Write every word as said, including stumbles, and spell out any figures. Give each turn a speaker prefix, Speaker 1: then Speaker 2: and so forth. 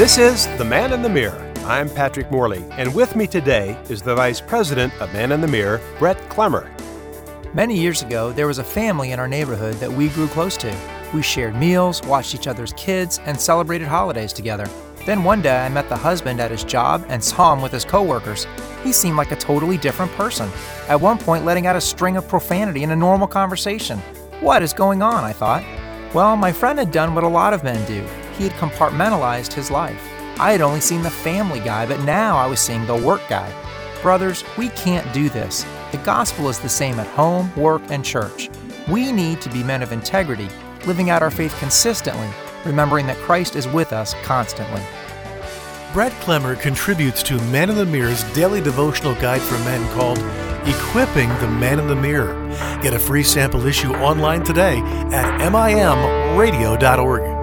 Speaker 1: This is The Man in the Mirror. I'm Patrick Morley, and with me today is the Vice President of Man in the Mirror, Brett Clemmer.
Speaker 2: Many years ago, there was a family in our neighborhood that we grew close to. We shared meals, watched each other's kids, and celebrated holidays together. Then one day I met the husband at his job and saw him with his coworkers. He seemed like a totally different person, at one point letting out a string of profanity in a normal conversation. What is going on, I thought. Well, my friend had done what a lot of men do. He had compartmentalized his life. I had only seen the family guy, but now I was seeing the work guy. Brothers, we can't do this. The gospel is the same at home, work, and church. We need to be men of integrity, living out our faith consistently, remembering that Christ is with us constantly.
Speaker 3: Brett Clemmer contributes to Man in the Mirror's daily devotional guide for men called Equipping the Man in the Mirror. Get a free sample issue online today at M I M radio dot org.